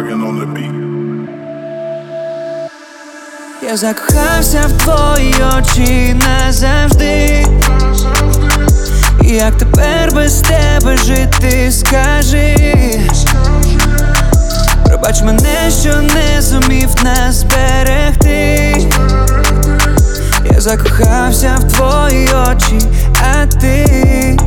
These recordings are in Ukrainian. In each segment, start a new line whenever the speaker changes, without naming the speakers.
Morgan on the beat.
Я закохався в твої очі назавжди. Як тепер без тебе жити, скажи. Пробач мене, що не зумів нас зберегти. Я закохався в твої очі, а ти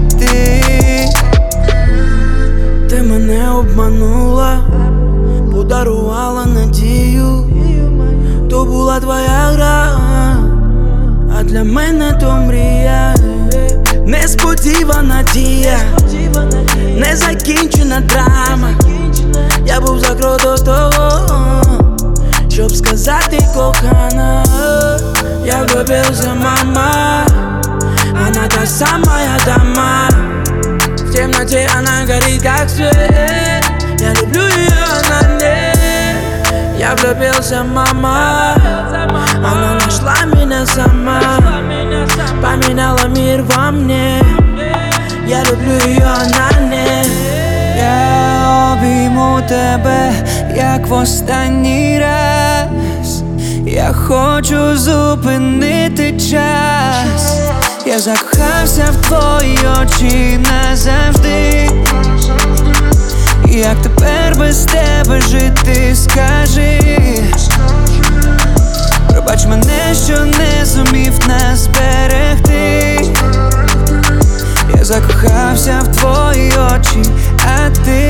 Ти мене обманула, подарувала надію. То була твоя гра, а для мене то мрія. Несподівана дія, незакінчена драма. Я був за крок до того, щоб сказати кохана. Я влюбился, мама, она та самая дама. В темноте она горит, как свет. Я люблю ее, она нет. Я влюбился, мама, она нашла меня сама. Поменяла мир во мне. Я люблю ее, она нет. Я обійму тебе, як в останній раз. Я хочу зупинити час. Я закохався в твої очі назавжди. Як тепер без тебе жити, скажи. Пробач мене, що не зумів нас зберегти. Я закохався в твої очі, а ти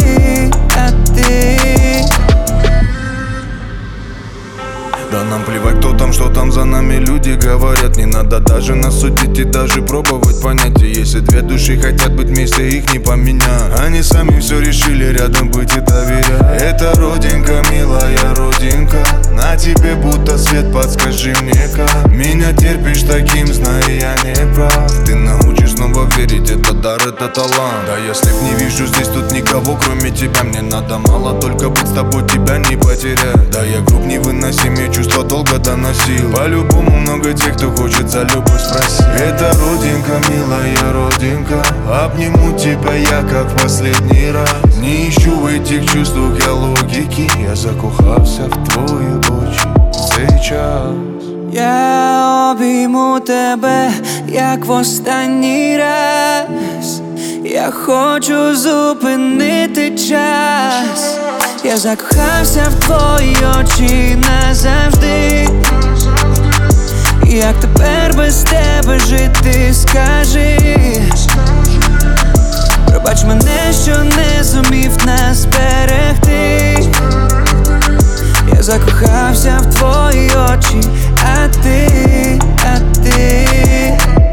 Да нам плевать, кто там, что там за нами люди говорят. Не надо даже нас судить и даже пробовать понять. И если две души хотят быть вместе, их не поменять. Они сами все решили рядом быть и доверять. Это родинка, милая родинка. На тебе будто свет, подскажи мне как. Меня терпишь таким, зная я не прав. Ты научишь снова верить, это дар, это талант. Да если б не вижу здесь тут никого, кроме тебя. Мне надо мало, только быть с тобой, тебя не потерять. Да я груб невыносимый, чувства долго доносил. По-любому много тех, кто хочет за любовь спросить. Это родинка, милая родинка. Обниму тебя я, как в последний раз. Не ищу в этих чувствах я логики. Я закохався в твої очі сейчас.
Я обійму тебе, як в останній раз. Я хочу зупинити час. Я закохався в твої очі назавжди. Як тепер без тебе жити, скажи. Пробач мене, що не зумів нас зберегти. Я закохався в твої очі, а ти